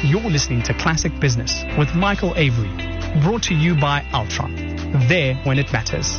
You're listening to Classic Business with Michael Avery, brought to you by Altron. There when it matters.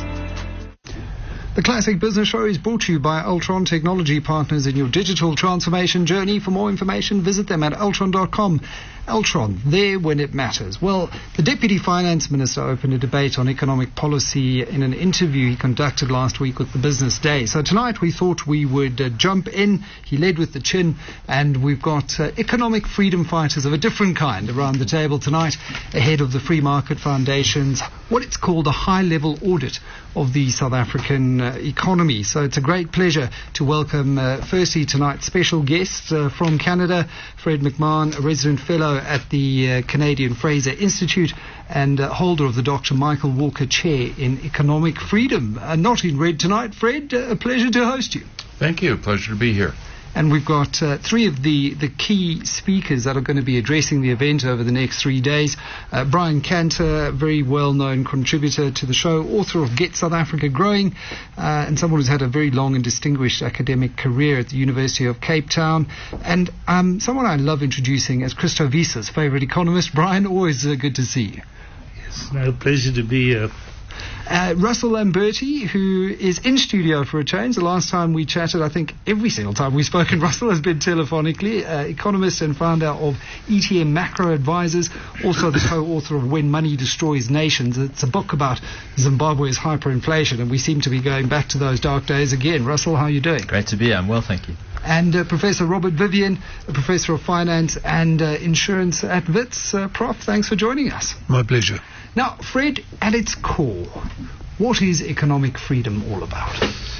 The Classic Business Show is brought to you by Altron, technology partners in your digital transformation journey. For more information, visit them at altron.com. Altron, there when it matters. Well, the Deputy Finance Minister opened a debate on economic policy in an interview he conducted last week with the Business Day. So tonight we thought we would jump in. He led with the chin, and we've got economic freedom fighters of a different kind around the table tonight, ahead of the Free Market Foundation's, what it's called, a high-level audit of the South African economy. So it's a great pleasure to welcome, firstly tonight, special guest from Canada, Fred McMahon, a resident fellow at the Canadian Fraser Institute and holder of the Dr. Michael Walker Chair in Economic Freedom. Not in red tonight, Fred. A pleasure to host you. Thank you. Pleasure to be here. And we've got three of the key speakers that are going to be addressing the event over the next 3 days. Brian Cantor, a very well-known contributor to the show, author of Get South Africa Growing, and someone who's had a very long and distinguished academic career at the University of Cape Town. And someone I love introducing as Christo Wiese's favourite economist. Brian, always good to see you. Yes, no, pleasure to be here. Russell Lamberti, who is in studio for a change. The last time we chatted, I think every single time we've spoken, Russell has been telephonically, economist and founder of ETM Macro Advisors, also the co-author of When Money Destroys Nations. It's a book about Zimbabwe's hyperinflation, and we seem to be going back to those dark days again. Russell, how are you doing? Great to be here. I'm well, thank you. And Professor Robert Vivian, a Professor of Finance and Insurance at WITS. Prof, thanks for joining us. My pleasure. Now, Fred, at its core, what is economic freedom all about?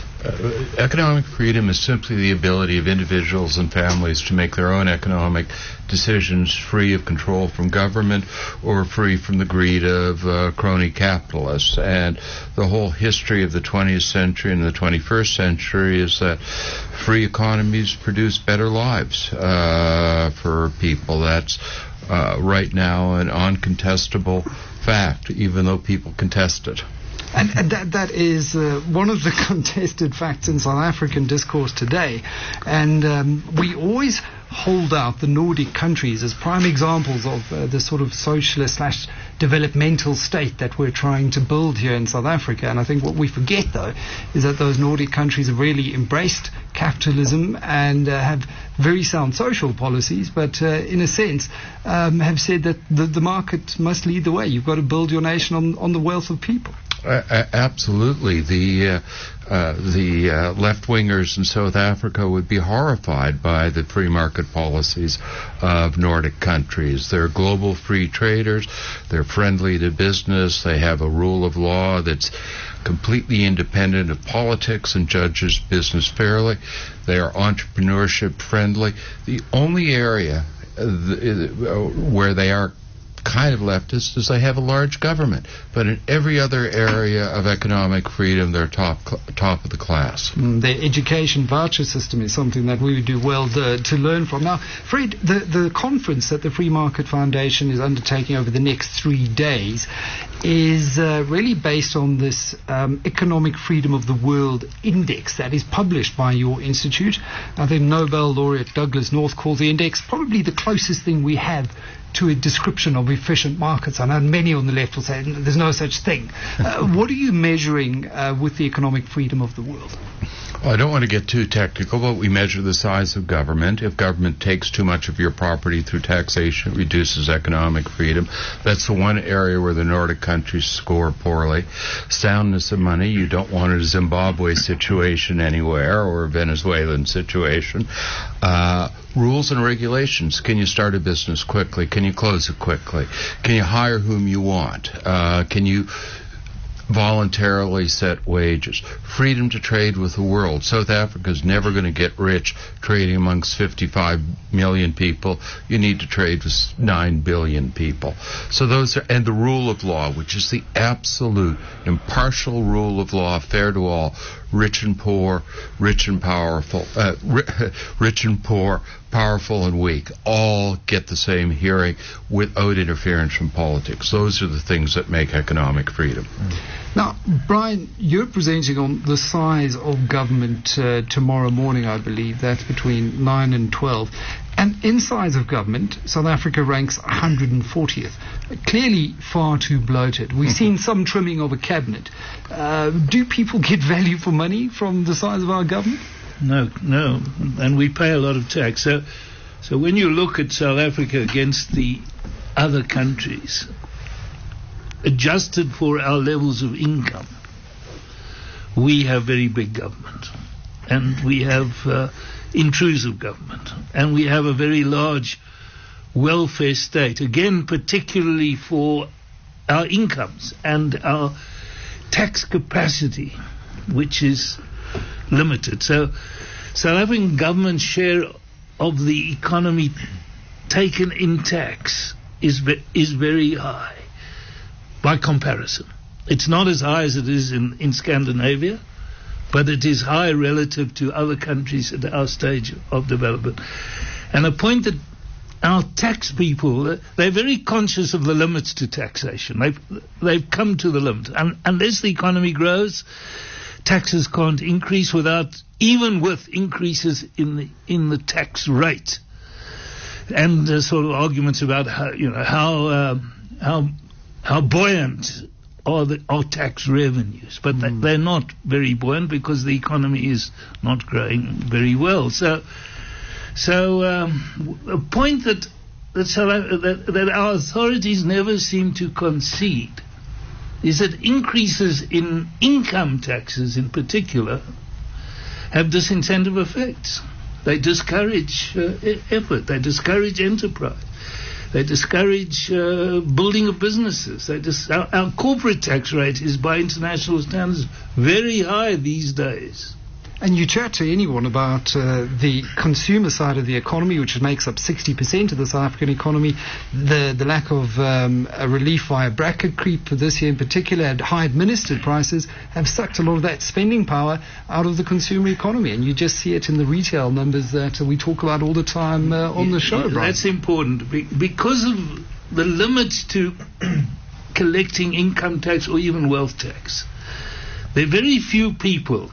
Economic freedom is simply the ability of individuals and families to make their own economic decisions free of control from government or free from the greed of crony capitalists. And the whole history of the 20th century and the 21st century is that free economies produce better lives for people. That's right now an uncontestable fact, even though people contest it. And that is one of the contested facts in South African discourse today. And we always hold out the Nordic countries as prime examples of the sort of socialist / developmental state that we're trying to build here in South Africa. And I think what we forget, though, is that those Nordic countries have really embraced capitalism and have very sound social policies, but in a sense have said that the market must lead the way. You've got to build your nation on the wealth of people. Absolutely. The left-wingers in South Africa would be horrified by the free market policies of Nordic countries. They're global free traders. They're friendly to business. They have a rule of law that's completely independent of politics and judges business fairly. They are entrepreneurship friendly. The only area where they are kind of leftist is they have a large government, but in every other area of economic freedom they're top of the class. Their education voucher system is something that we would do well to learn from. Now, Fred, the conference that the Free Market Foundation is undertaking over the next 3 days is really based on this Economic Freedom of the World Index that is published by your institute. I think Nobel laureate Douglas North calls the index probably the closest thing we have to a description of efficient markets. I know many on the left will say there's no such thing. What are you measuring with the economic freedom of the world? Well, I don't want to get too technical, but we measure the size of government. If government takes too much of your property through taxation, it reduces economic freedom. That's the one area where the Nordic countries score poorly. Soundness of money. You don't want a Zimbabwe situation anywhere or a Venezuelan situation. Rules and regulations. Can you start a business quickly? Can you close it quickly? Can you hire whom you want? Can you voluntarily set wages? Freedom to trade with the world. South Africa is never going to get rich trading amongst 55 million people. You need to trade with 9 billion people. So those are, and the rule of law, which is the absolute impartial rule of law, fair to all, rich and poor, rich and powerful, rich and poor, powerful and weak, all get the same hearing without interference from politics. Those are the things that make economic freedom. Now, Brian, you're presenting on the size of government tomorrow morning, I believe. That's between 9 and 12. And in size of government, South Africa ranks 140th. Clearly far too bloated. We've seen some trimming of a cabinet. Do people get value for money from the size of our government? No. And we pay a lot of tax. So when you look at South Africa against the other countries, adjusted for our levels of income, we have very big government. And we have intrusive government, and we have a very large welfare state, again particularly for our incomes and our tax capacity, which is limited. So South African government's share of the economy taken in tax is very high by comparison. It's not as high as it is in Scandinavia, but it is high relative to other countries at our stage of development. And a point that our tax people, they're very conscious of the limits to taxation. They've come to the limit. And unless the economy grows, taxes can't increase even with increases in the tax rate. And sort of arguments about how buoyant are tax revenues, but they're not very buoyant because the economy is not growing very well. So a point that our authorities never seem to concede is that increases in income taxes, in particular, have disincentive effects. They discourage effort. They discourage enterprise. They discourage building of businesses. Our corporate tax rate is, by international standards, very high these days. And you chat to anyone about the consumer side of the economy, which makes up 60% of the South African economy, the lack of a relief via bracket creep for this year in particular, and high administered prices have sucked a lot of that spending power out of the consumer economy. And you just see it in the retail numbers that we talk about all the time on the show, Brian. That's important. Because of the limits to collecting income tax or even wealth tax, there are very few people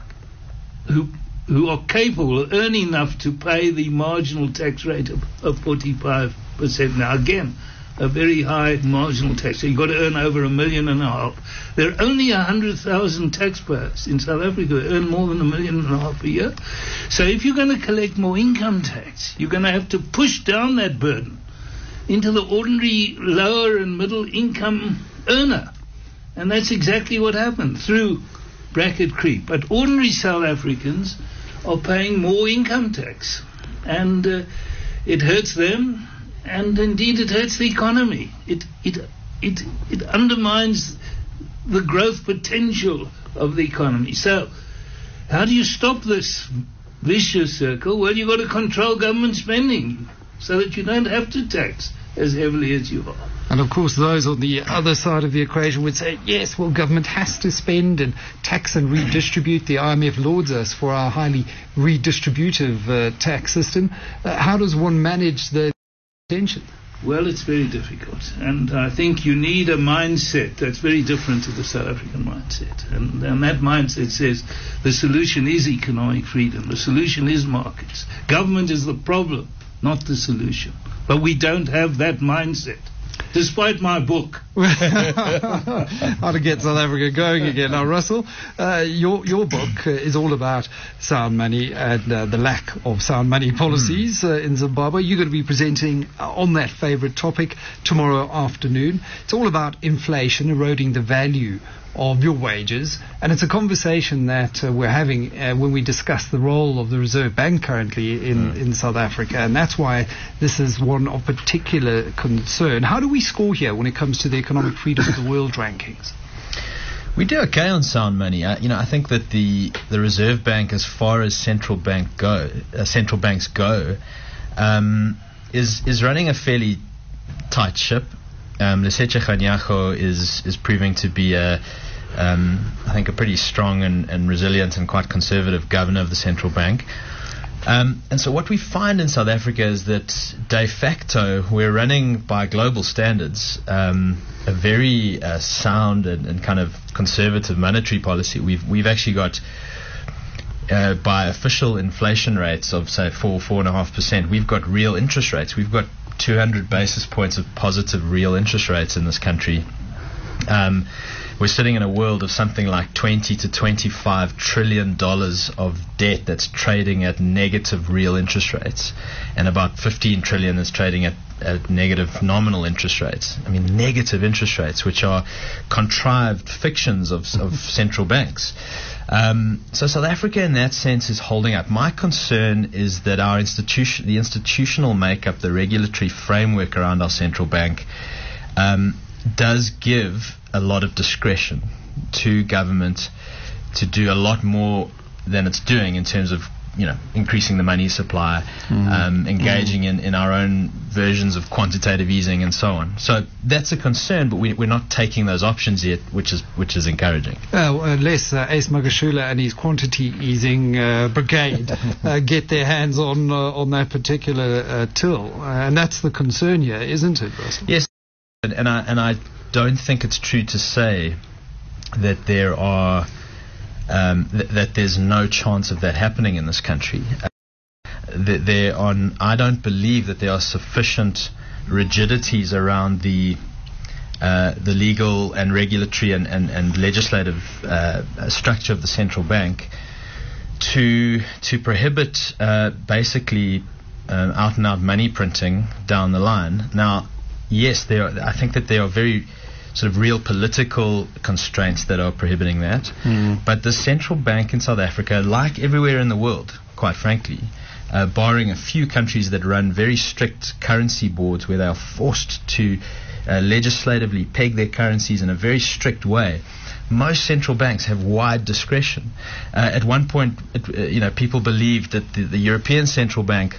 who are capable of earning enough to pay the marginal tax rate of 45%. Now, again, a very high marginal tax. So you've got to earn over $1.5 million. There are only 100,000 taxpayers in South Africa who earn more than $1.5 million a year. So if you're going to collect more income tax, you're going to have to push down that burden into the ordinary lower and middle income earner. And that's exactly what happened through bracket creep. But ordinary South Africans are paying more income tax, and it hurts them, and indeed it hurts the economy. It undermines the growth potential of the economy. So how do you stop this vicious circle? Well, you've got to control government spending so that you don't have to tax as heavily as you are. And of course those on the other side of the equation would say, yes, well, government has to spend and tax and redistribute. The IMF lauds us for our highly redistributive tax system. How does one manage the tension? Well, it's very difficult, and I think you need a mindset that's very different to the South African mindset, and that mindset says the solution is economic freedom, the solution is markets. Government is the problem, not the solution. But we don't have that mindset, despite my book. How to get South Africa going again. Now, Russell, your book is all about sound money and the lack of sound money policies in Zimbabwe. You're going to be presenting on that favourite topic tomorrow afternoon. It's all about inflation, eroding the value of your wages, and it's a conversation that we're having when we discuss the role of the Reserve Bank currently in South Africa, and that's why this is one of particular concern. How do we score here when it comes to the economic freedom of the world rankings? We do okay on sound money. I think that the Reserve Bank, as far as central banks go, is running a fairly tight ship. Lesetja Kganyago is proving to be I think a pretty strong and resilient and quite conservative governor of the central bank. And so what we find in South Africa is that de facto we're running by global standards a very sound and kind of conservative monetary policy. We've actually got by official inflation rates of, say, 4.5%. We've got real interest rates. We've got 200 basis points of positive real interest rates in this country. We're sitting in a world of something like $20 to $25 trillion of debt that's trading at negative real interest rates, and about 15 trillion is trading at negative nominal interest rates. I mean, negative interest rates, which are contrived fictions of central banks. So South Africa, in that sense, is holding up. My concern is that the institutional makeup, the regulatory framework around our central bank, does give a lot of discretion to government to do a lot more than it's doing in terms of, increasing the money supply, engaging in our own versions of quantitative easing and so on. So that's a concern, but we're not taking those options yet, which is encouraging. Unless Ace Magashula and his quantity easing brigade get their hands on that particular till, and that's the concern here, isn't it, Russell? Yes, and I don't think it's true to say that there are that there's no chance of that happening in this country. I don't believe that there are sufficient rigidities around the legal and regulatory and legislative structure of the central bank to prohibit basically out and out money printing down the line. Now, yes, I think that there are very sort of real political constraints that are prohibiting that. But the central bank in South Africa, like everywhere in the world, quite frankly, barring a few countries that run very strict currency boards where they are forced to legislatively peg their currencies in a very strict way, most central banks have wide discretion. At one point, people believed that the European Central Bank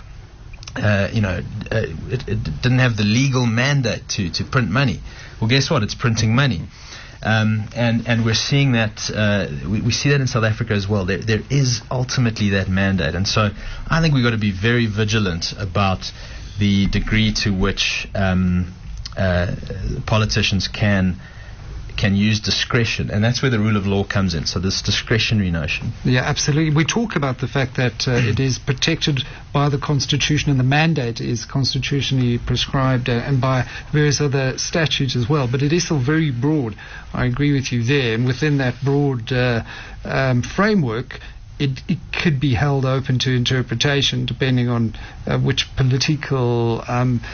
it didn't have the legal mandate to print money. Well, guess what? It's printing money. And we're seeing that, we see that in South Africa as well. There is ultimately that mandate. And so I think we've got to be very vigilant about the degree to which politicians can use discretion, and that's where the rule of law comes in. So this discretionary notion. Yeah, absolutely. We talk about the fact that it is protected by the Constitution, and the mandate is constitutionally prescribed and by various other statutes as well. But it is still very broad. I agree with you there. And within that broad framework, it could be held open to interpretation depending on which political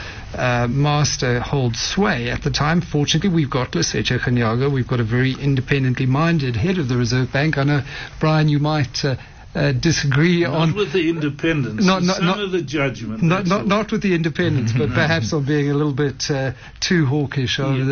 master holds sway at the time. Fortunately, we've got Lesetja Kganyago. We've got a very independently minded head of the Reserve Bank. I know, Brian, you might disagree not with the independence, some of the judgment. Not with the independence, but perhaps on being a little bit too hawkish over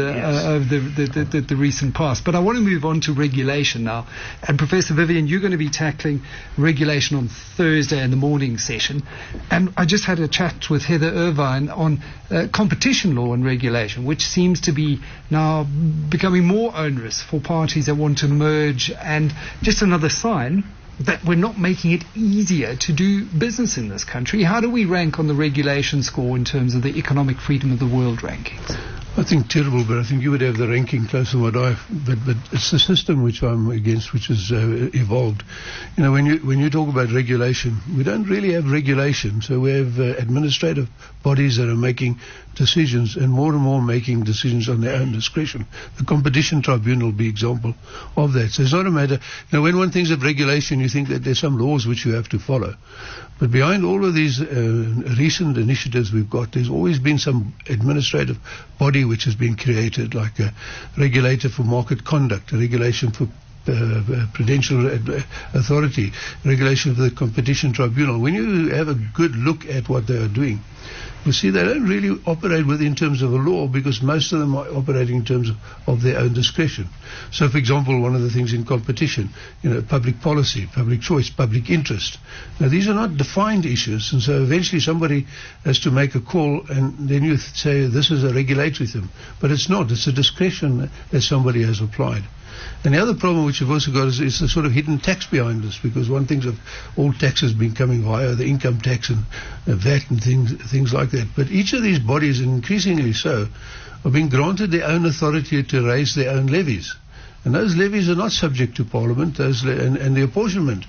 the recent past. But I want to move on to regulation now. And Professor Vivian, you're going to be tackling regulation on Thursday in the morning session. And I just had a chat with Heather Irvine on competition law and regulation, which seems to be now becoming more onerous for parties that want to merge, and just another sign that we're not making it easier to do business in this country. How do we rank on the regulation score in terms of the economic freedom of the world rankings? I think terrible, but I think you would have the ranking closer to what but it's the system which I'm against, which has evolved. When you talk about regulation, we don't really have regulation. So we have administrative bodies that are making decisions, and more making decisions on their own discretion. The Competition Tribunal will be example of that. So it's not a matter, when one thinks of regulation, you think that there's some laws which you have to follow. But behind all of these recent initiatives we've got, there's always been some administrative body which has been created, like a regulator for market conduct, a regulation for Prudential Authority, regulation for the Competition Tribunal. When you have a good look at what they are doing, you see they don't really operate in terms of a law, because most of them are operating in terms of their own discretion. So, for example, one of the things in competition, public policy, public choice, public interest. Now, these are not defined issues, and so eventually somebody has to make a call, and then you say this is a regulatory thing. But it's not. It's a discretion that somebody has applied. And the other problem which you've also got is the sort of hidden tax behind this, because one thinks of all taxes being coming via the income tax and VAT and things like that. But each of these bodies, and increasingly so, are being granted their own authority to raise their own levies. And those levies are not subject to Parliament, and the apportionment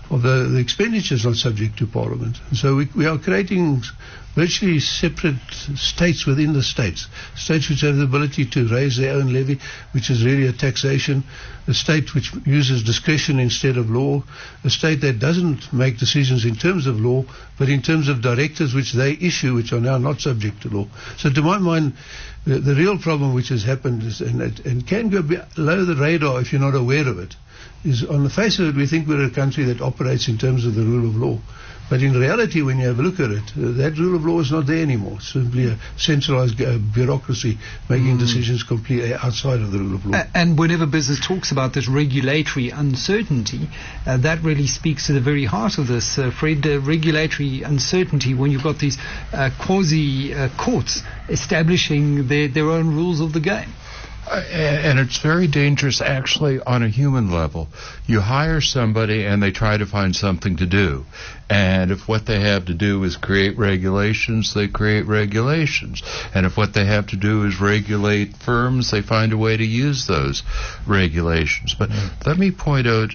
the expenditure is not subject to Parliament. And so we are creating virtually separate states within the states which have the ability to raise their own levy, which is really a taxation, a state which uses discretion instead of law, a state that doesn't make decisions in terms of law, but in terms of directives which they issue, which are now not subject to law. So to my mind, the real problem which has happened is, and can go below the radar if you're not aware of it, is on the face of it, we think we're a country that operates in terms of the rule of law. But in reality, when you have a look at it, that rule of law is not there anymore. It's simply a centralized bureaucracy making decisions completely outside of the rule of law. And whenever business talks about this regulatory uncertainty, that really speaks to the very heart of this, Fred. Regulatory uncertainty when you've got these quasi-courts establishing their own rules of the game. And it's very dangerous, actually, on a human level. You hire somebody and they try to find something to do. And if what they have to do is create regulations, they create regulations. And if what they have to do is regulate firms, they find a way to use those regulations. But let me point out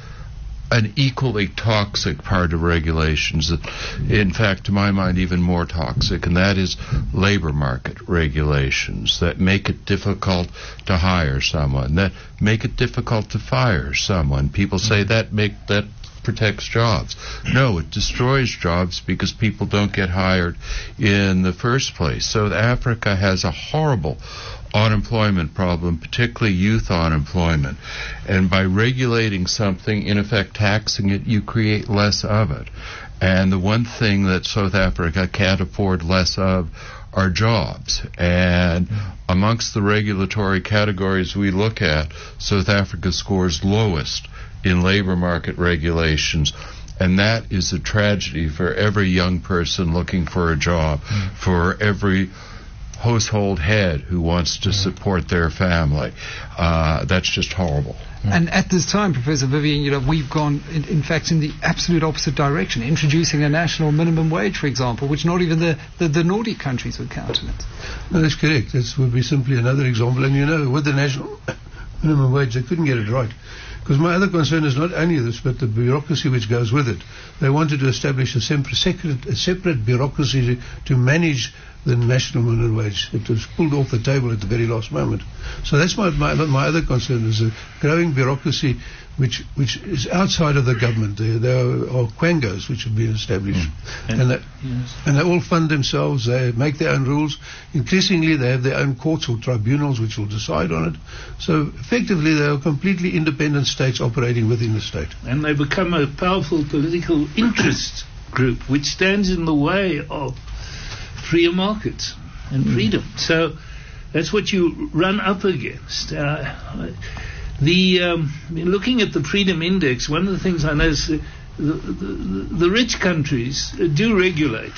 an equally toxic part of regulations, that, in fact, to my mind, even more toxic, and that is labor market regulations that make it difficult to hire someone, that make it difficult to fire someone. People say that protects jobs. No, it destroys jobs because people don't get hired in the first place. South Africa has a horrible unemployment problem, particularly youth unemployment. And by regulating something, in effect taxing it, you create less of it. And the one thing that South Africa can't afford less of are jobs. And amongst the regulatory categories we look at, South Africa scores lowest in labor market regulations. And that is a tragedy for every young person looking for a job, for every household head who wants to support their family. That's just horrible. And at this time, Professor Vivian, we've gone, in fact, in the absolute opposite direction, introducing a national minimum wage, for example, which not even the Nordic countries would countenance. No, that's correct. This would be simply another example. And, with the national minimum wage, they couldn't get it right. Because my other concern is not only this, but the bureaucracy which goes with it. They wanted to establish a separate bureaucracy to manage the national minimum wage. It was pulled off the table at the very last moment. So that's my other concern, is a growing bureaucracy which is outside of the government. There are quangos which have been established. And they all fund themselves, they make their own rules. Increasingly they have their own courts or tribunals which will decide on it. So effectively they are completely independent states operating within the state. And they become a powerful political interest group which stands in the way of freer markets and freedom. So that's what you run up against. Looking at the Freedom Index, one of the things I notice, the rich countries do regulate,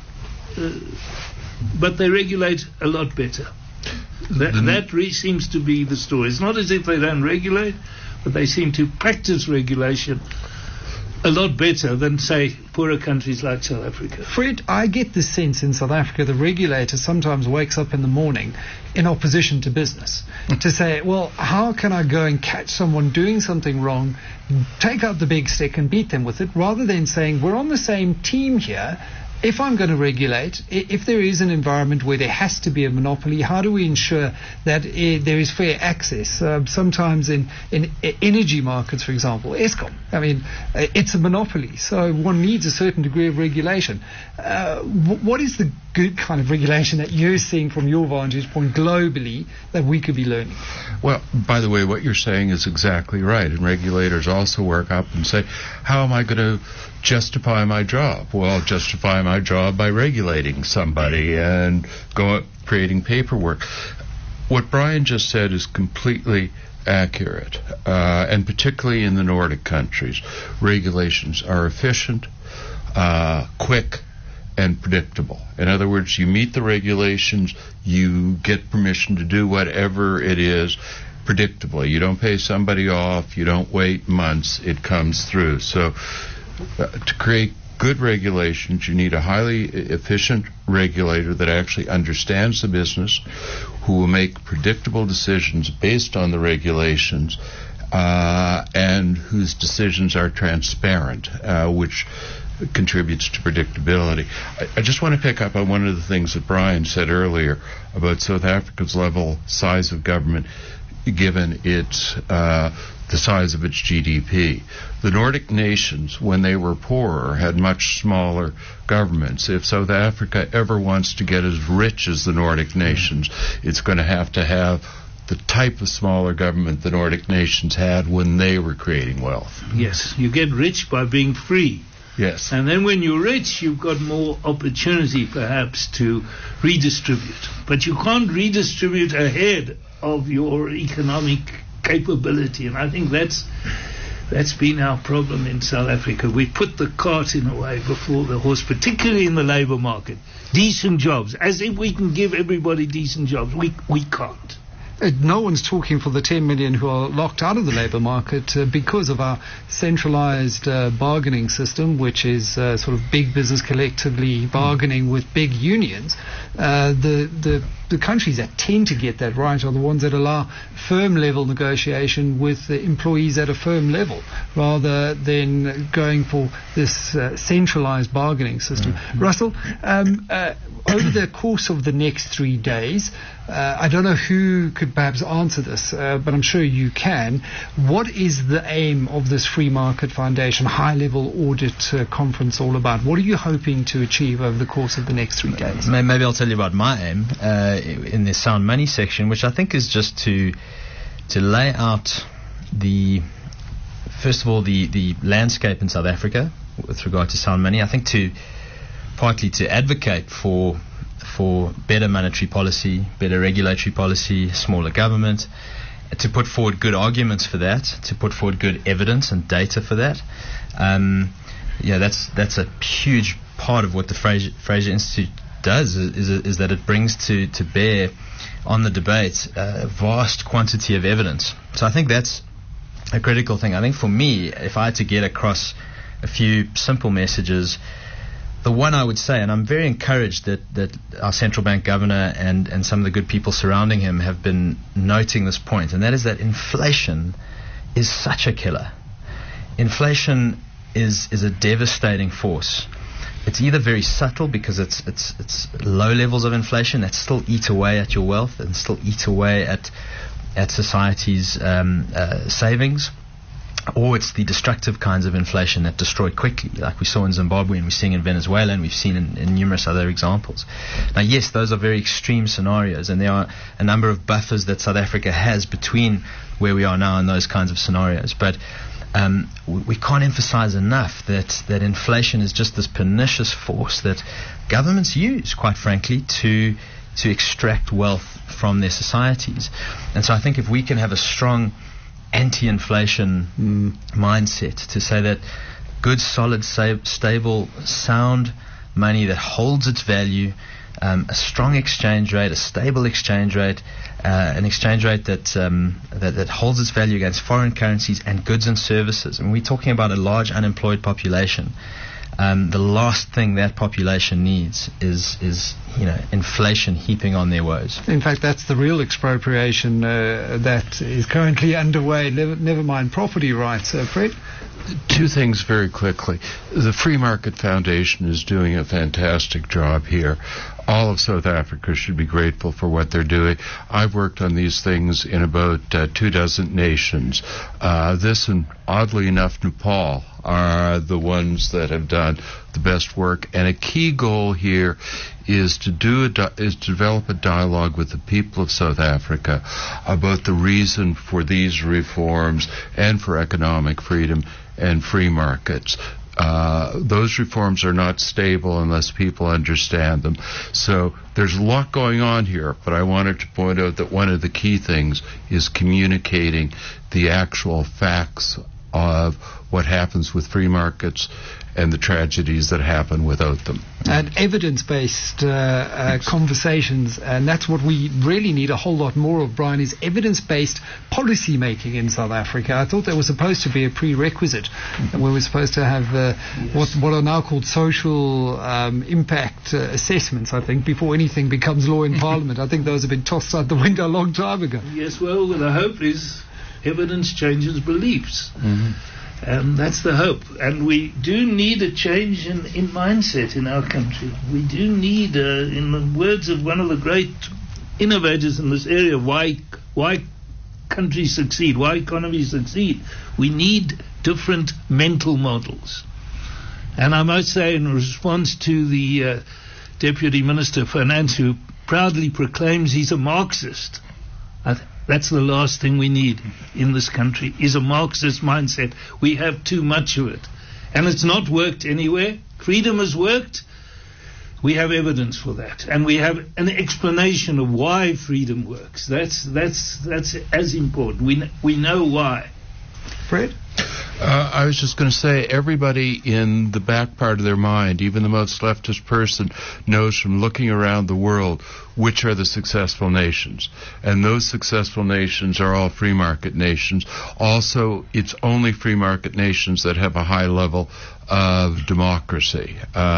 but they regulate a lot better. That seems to be the story. It's not as if they don't regulate, but they seem to practice regulation a lot better than, say, poorer countries like South Africa. Fred, I get the sense in South Africa the regulator sometimes wakes up in the morning in opposition to business to say, well, how can I go and catch someone doing something wrong, take out the big stick and beat them with it, rather than saying, we're on the same team here. If I'm going to regulate, if there is an environment where there has to be a monopoly, how do we ensure that there is fair access? Sometimes in energy markets, for example, Eskom, it's a monopoly, so one needs a certain degree of regulation. What is the good kind of regulation that you're seeing from your vantage point globally that we could be learning? Well, by the way, what you're saying is exactly right, and regulators also work up and say, how am I going to justify my job? Well, justify my job by regulating somebody and creating paperwork. What Brian just said is completely accurate, and particularly in the Nordic countries, regulations are efficient, quick, and predictable. In other words, you meet the regulations, you get permission to do whatever it is predictably. You don't pay somebody off, you don't wait months, it comes through. So to create good regulations, you need a highly efficient regulator that actually understands the business, who will make predictable decisions based on the regulations, and whose decisions are transparent, which contributes to predictability. I just want to pick up on one of the things that Brian said earlier about South Africa's size of government given its the size of its GDP. The Nordic nations, when they were poorer, had much smaller governments. If South Africa ever wants to get as rich as the Nordic nations, it's going to have the type of smaller government the Nordic nations had when they were creating wealth. Yes, you get rich by being free. Yes. And then when you're rich, you've got more opportunity perhaps to redistribute. But you can't redistribute ahead of your economic capability. And I think that's been our problem in South Africa. We put the cart in a way before the horse, particularly in the labour market. Decent jobs. As if we can give everybody decent jobs. We can't. No one's talking for the 10 million who are locked out of the labour market because of our centralised bargaining system, which is sort of big business collectively bargaining with big unions. The countries that tend to get that right are the ones that allow firm level negotiation with the employees at a firm level, rather than going for this centralised bargaining system. Russell, over the course of the next 3 days, I don't know who could perhaps answer this, but I'm sure you can. What is the aim of this Free Market Foundation high-level audit conference all about? What are you hoping to achieve over the course of the next 3 days? Maybe I'll tell you about my aim in the Sound Money section, which I think is just to lay out first of all the landscape in South Africa with regard to sound money. I think partly to advocate for better monetary policy, better regulatory policy, smaller government, to put forward good arguments for that, to put forward good evidence and data for that. That's a huge part of what the Fraser Institute does, is that it brings to bear on the debate a vast quantity of evidence. So I think that's a critical thing. I think for me, if I had to get across a few simple messages, the one I would say, and I'm very encouraged that our central bank governor and some of the good people surrounding him have been noting this point, and that is that inflation is such a killer. Inflation is a devastating force. It's either very subtle because it's low levels of inflation that still eat away at your wealth and still eat away at society's savings, or it's the destructive kinds of inflation that destroy quickly, like we saw in Zimbabwe and we're seeing in Venezuela and we've seen in numerous other examples. Now, yes, those are very extreme scenarios, and there are a number of buffers that South Africa has between where we are now and those kinds of scenarios. But we can't emphasize enough that inflation is just this pernicious force that governments use, quite frankly, to extract wealth from their societies. And so I think if we can have a strong anti-inflation mindset to say that good, solid, stable, sound money that holds its value, a strong exchange rate, a stable exchange rate, an exchange rate that holds its value against foreign currencies and goods and services. And we're talking about a large unemployed population. The last thing that population needs is inflation heaping on their woes. In fact, that's the real expropriation that is currently underway. Never mind property rights. Fred? Two things very quickly. The Free Market Foundation is doing a fantastic job here. All of South Africa should be grateful for what they're doing. I've worked on these things in about 24 nations. This and, oddly enough, Nepal are the ones that have done the best work. And a key goal here is to develop a dialogue with the people of South Africa about the reason for these reforms and for economic freedom and free markets. Those reforms are not stable unless people understand them. So there's a lot going on here, but I wanted to point out that one of the key things is communicating the actual facts of what happens with free markets and the tragedies that happen without them. And evidence-based conversations, and that's what we really need a whole lot more of, Brian, is evidence-based policy making in South Africa. I thought that was supposed to be a prerequisite, where we're supposed to have what are now called social impact assessments, I think, before anything becomes law in Parliament. I think those have been tossed out the window a long time ago. Yes, well, the hope is Evidence changes beliefs. And that's the hope. And we do need a change in mindset in our country. We do need, in the words of one of the great innovators in this area, why countries succeed, why economies succeed, we need different mental models. And I must say, in response to the Deputy Minister of Finance, who proudly proclaims he's a Marxist, that's the last thing we need in this country, is a Marxist mindset. We have too much of it. And it's not worked anywhere. Freedom has worked. We have evidence for that. And we have an explanation of why freedom works. That's as important. We know why. Fred? I was just going to say, everybody in the back part of their mind, even the most leftist person, knows from looking around the world which are the successful nations. And those successful nations are all free market nations. Also, it's only free market nations that have a high level of democracy.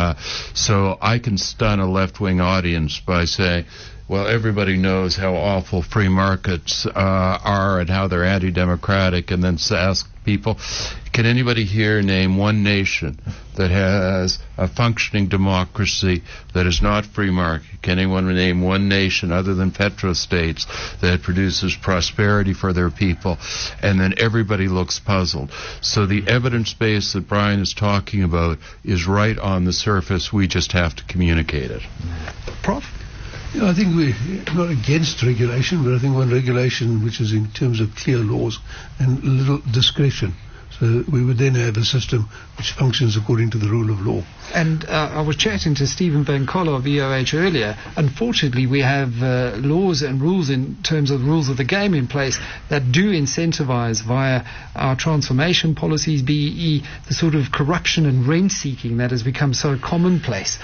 So I can stun a left-wing audience by saying, well, everybody knows how awful free markets are and how they're anti-democratic, and then ask people, can anybody here name one nation that has a functioning democracy that is not free market? Can anyone name one nation other than petrostates that produces prosperity for their people? And then everybody looks puzzled. So the evidence base that Brian is talking about is right on the surface. We just have to communicate it. Prof? Yeah, I think we're not against regulation, but I think one regulation which is in terms of clear laws and little discretion. So we would then have a system which functions according to the rule of law. And I was chatting to Stephen Van Coller of VOH earlier. Unfortunately, we have laws and rules in terms of the rules of the game in place that do incentivize via our transformation policies, BEE, the sort of corruption and rent-seeking that has become so commonplace.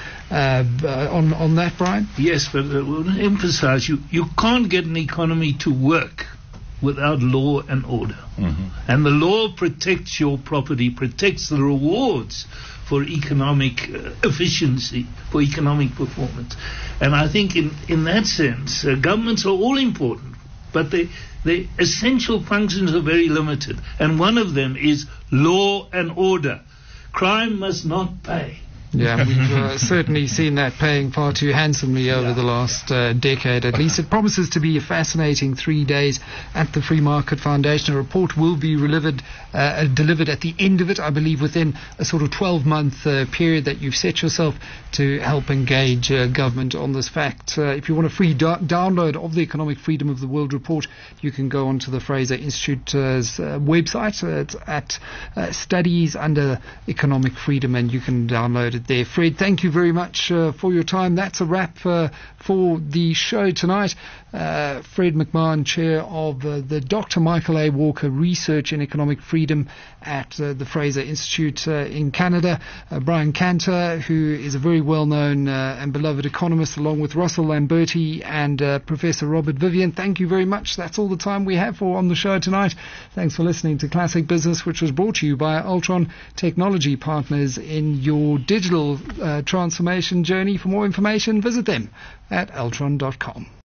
On that, Brian? Yes, but I want to emphasize, you can't get an economy to work without law and order. And the law protects your property, protects the rewards for economic efficiency, for economic performance. And I think in that sense, governments are all important, but the essential functions are very limited. And one of them is law and order. Crime must not pay. Yeah, we've certainly seen that paying far too handsomely over the last decade at least. It promises to be a fascinating 3 days at the Free Market Foundation. A report will be delivered at the end of it, I believe, within a sort of 12-month period that you've set yourself to help engage government on this fact. If you want a free download of the Economic Freedom of the World report, you can go onto the Fraser Institute's website. It's at Studies under Economic Freedom, and you can download it there. Fred, thank you very much for your time. That's a wrap for the show tonight. Fred McMahon, chair of the Dr. Michael A. Walker Research in Economic Freedom at the Fraser Institute in Canada. Brian Cantor, who is a very well-known and beloved economist, along with Russell Lamberti and Professor Robert Vivian. Thank you very much. That's all the time we have for on the show tonight. Thanks for listening to Classic Business, which was brought to you by Altron Technology Partners in your digital transformation journey. For more information, visit them at altron.com.